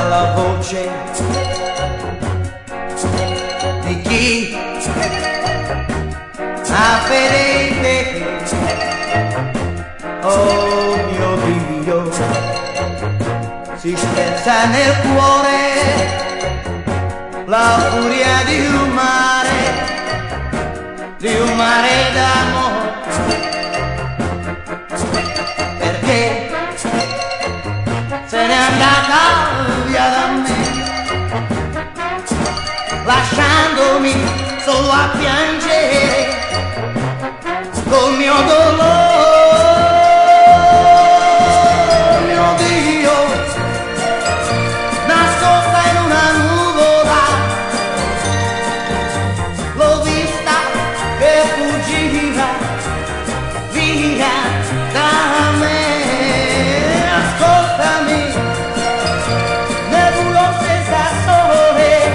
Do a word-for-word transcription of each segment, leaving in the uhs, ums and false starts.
dalla voce di chi ha fede, oh mio Dio, si spezza nel cuore la furia di un mare, di un mare d'amore, perché se n'è andata via da me, lasciandomi solo a piangere col mio dolore. Mio Dio, nascosta in una nuvola, l'ho vista che fuggiva via da me. Ascoltami, nebulo senza sole,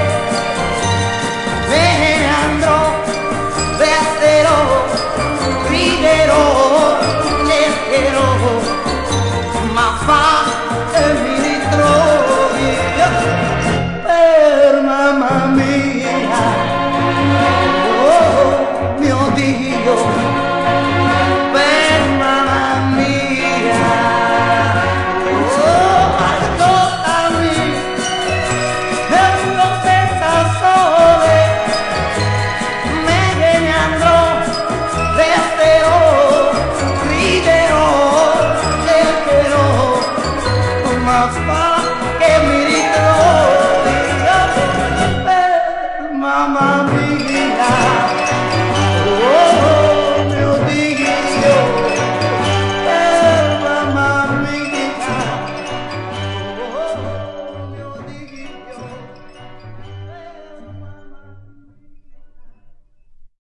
me ne andrò, resterò, riderò, cercherò, ma fa che mi ritrovi per mamma mia, oh mio Dio, per mamma mia, oh ascoltami, nebulo senza sole, me ne andrò, resterò, riderò, cercherò, ma fa che mi ritrovi per mamma mia.